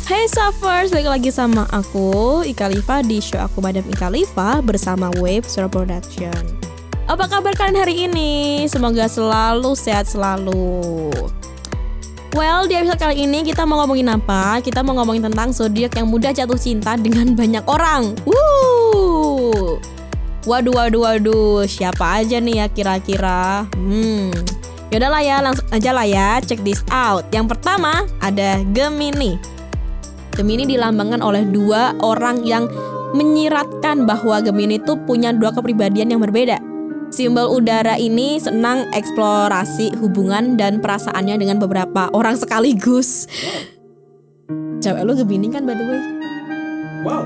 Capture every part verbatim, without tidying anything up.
Hey Suffers, balik lagi sama aku Ika Liva di show aku Madam Ika Liva bersama Wave Surah Production. Apa kabar kalian hari ini? Semoga selalu sehat selalu. Well, di episode kali ini kita mau ngomongin apa? Kita mau ngomongin tentang zodiak yang mudah jatuh cinta dengan banyak orang. Woo! Waduh, waduh, waduh, siapa aja nih ya kira-kira? Hmm, yaudah lah ya, langsung aja lah ya, check this out. Yang pertama ada Gemini. Gemini dilambangkan oleh dua orang yang menyiratkan bahwa Gemini itu punya dua kepribadian yang berbeda. Simbol udara ini senang eksplorasi hubungan dan perasaannya dengan beberapa orang sekaligus. Cewek lu Gemini kan by the way? Wow.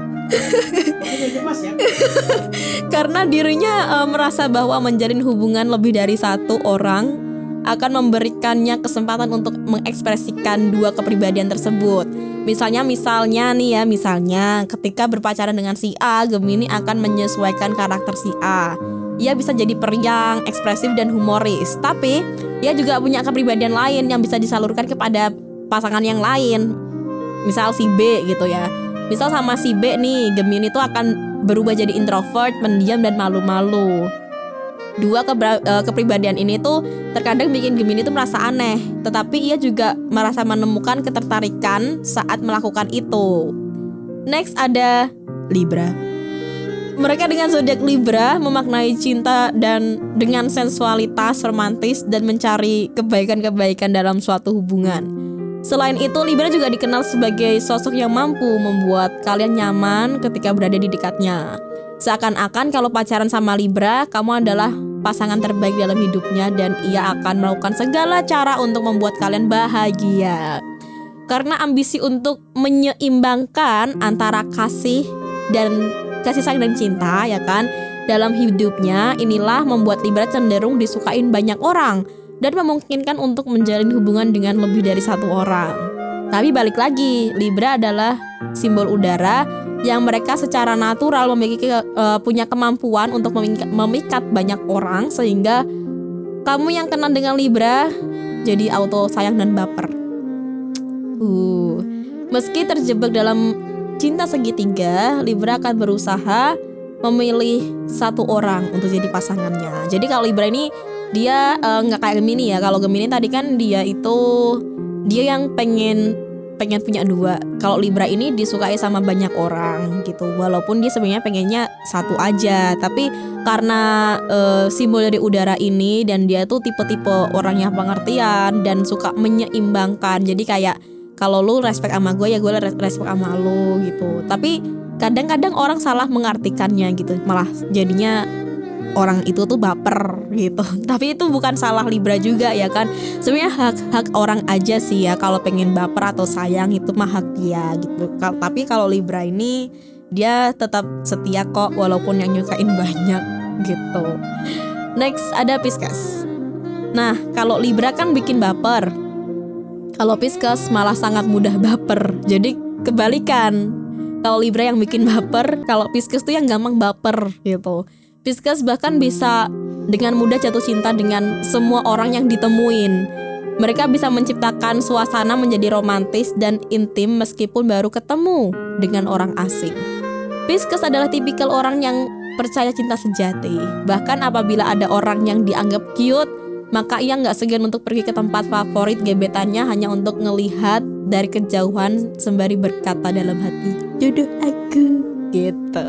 ya. Karena dirinya uh, merasa bahwa menjalin hubungan lebih dari satu orang akan memberikannya kesempatan untuk mengekspresikan dua kepribadian tersebut. Misalnya, misalnya nih ya, misalnya ketika berpacaran dengan si A, Gemini akan menyesuaikan karakter si A. Ia bisa jadi periang, ekspresif dan humoris. Tapi ia juga punya kepribadian lain yang bisa disalurkan kepada pasangan yang lain. Misal si B gitu ya. Misal sama si B nih, Gemini itu akan berubah jadi introvert, pendiam dan malu-malu. Dua kebra- uh, kepribadian ini tuh terkadang bikin Gemini tuh merasa aneh, tetapi ia juga merasa menemukan ketertarikan saat melakukan itu. Next ada Libra. Mereka dengan zodiak Libra memaknai cinta dan dengan sensualitas romantis dan mencari kebaikan-kebaikan dalam suatu hubungan. Selain itu, Libra juga dikenal sebagai sosok yang mampu membuat kalian nyaman ketika berada di dekatnya. Seakan-akan kalau pacaran sama Libra, kamu adalah pasangan terbaik dalam hidupnya dan ia akan melakukan segala cara untuk membuat kalian bahagia. Karena ambisi untuk menyeimbangkan antara kasih dan kasih sayang dan cinta, ya kan, dalam hidupnya, inilah membuat Libra cenderung disukain banyak orang dan memungkinkan untuk menjalin hubungan dengan lebih dari satu orang. Tapi balik lagi, Libra adalah simbol udara yang mereka secara natural memiliki uh, punya kemampuan untuk memikat, memikat banyak orang, sehingga kamu yang kenal dengan Libra jadi auto sayang dan baper. Uh, meski terjebak dalam cinta segitiga, Libra akan berusaha memilih satu orang untuk jadi pasangannya. Jadi kalau Libra ini dia nggak uh, kayak Gemini ya. Kalau Gemini tadi kan dia itu dia yang pengen pengen punya dua. Kalau Libra ini disukai sama banyak orang gitu. Walaupun dia sebenarnya pengennya satu aja, tapi karena e, simbol dari udara ini dan dia tuh tipe-tipe orang yang pengertian dan suka menyeimbangkan. Jadi kayak kalau lu respect sama gue ya gue respect sama lu gitu. Tapi kadang-kadang orang salah mengartikannya gitu. Malah jadinya orang itu tuh baper gitu. Tapi itu bukan salah Libra juga ya kan. Sebenarnya hak-hak orang aja sih ya. Kalau pengen baper atau sayang itu mah hak dia gitu. Tapi kalau Libra ini dia tetap setia kok walaupun yang nyukain banyak gitu. Next ada Pisces. Nah kalau Libra kan bikin baper, kalau Pisces malah sangat mudah baper. Jadi kebalikan. Kalau Libra yang bikin baper, kalau Pisces tuh yang gampang baper gitu. Pisces bahkan bisa dengan mudah jatuh cinta dengan semua orang yang ditemuin. Mereka bisa menciptakan suasana menjadi romantis dan intim meskipun baru ketemu dengan orang asing. Pisces adalah tipikal orang yang percaya cinta sejati. Bahkan apabila ada orang yang dianggap cute, maka ia gak segan untuk pergi ke tempat favorit gebetannya hanya untuk ngelihat dari kejauhan sembari berkata dalam hati, jodoh aku, gitu.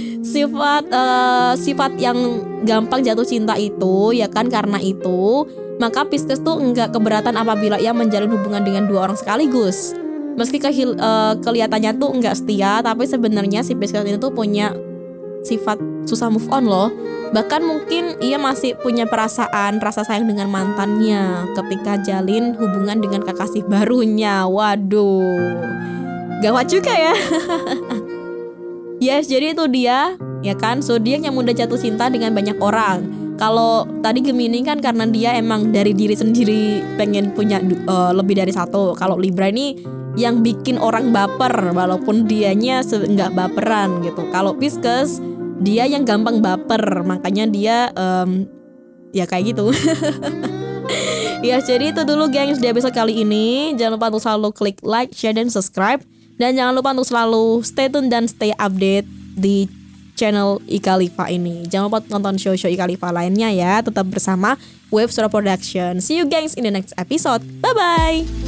Sifat uh, sifat yang gampang jatuh cinta itu ya kan, karena itu maka Pisces tuh enggak keberatan apabila ia menjalin hubungan dengan dua orang sekaligus. Meski kehil, uh, kelihatannya tuh enggak setia, tapi sebenarnya si Pisces ini tuh punya sifat susah move on loh. Bahkan mungkin ia masih punya perasaan rasa sayang dengan mantannya ketika jalin hubungan dengan kekasih barunya. Waduh, gawat juga ya. Yes, jadi itu dia, ya kan, zodiak yang mudah jatuh cinta dengan banyak orang. Kalau tadi Gemini kan karena dia emang dari diri sendiri pengen punya uh, lebih dari satu. Kalau Libra ini yang bikin orang baper walaupun dianya nggak baperan gitu. Kalau Pisces dia yang gampang baper, makanya dia um, ya kayak gitu. Ya jadi itu dulu gengs di episode kali ini. Jangan lupa untuk selalu klik like, share, dan subscribe. Dan jangan lupa untuk selalu stay tune dan stay update di channel Ika Liva ini. Jangan lupa nonton show-show Ika Liva lainnya ya. Tetap bersama Wave Sura Production. See you guys in the next episode. Bye-bye.